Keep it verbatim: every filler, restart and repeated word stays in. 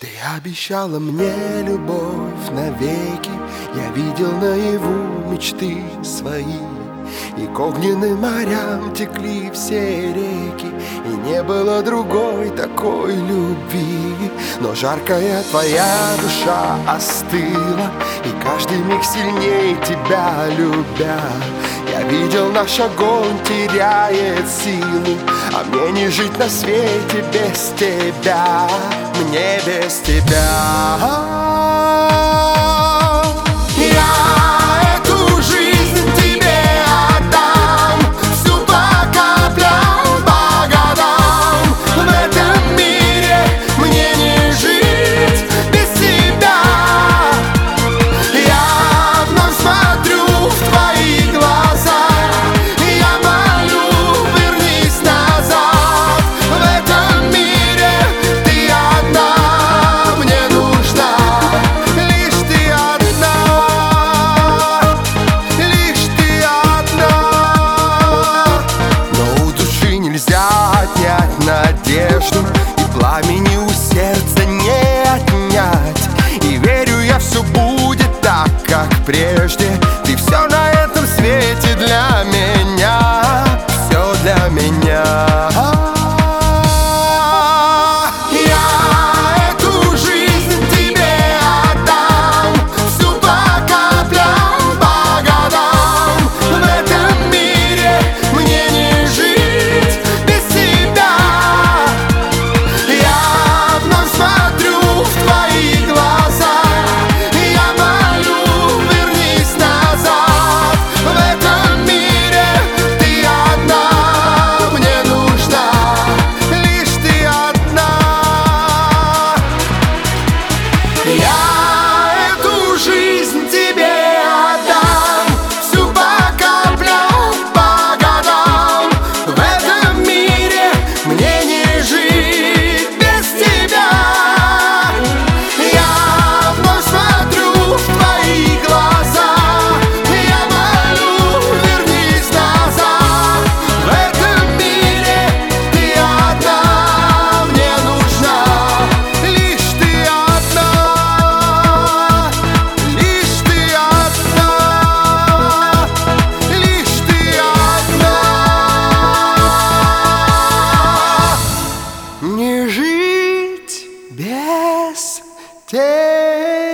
Ты обещала мне любовь навеки, я видел наяву мечты свои. И к огненным морям текли все реки, и не было другой такой любви. Но жаркая твоя душа остыла, и каждый миг сильнее тебя любя. Я видел, наш огонь теряет силу, а мне не жить на свете без тебя, мне без тебя. Надежду и пламени у сердца не отнять. И верю я, все будет так, как прежде. Ты все на этом свете для меня, все для меня. Не жить без тебя.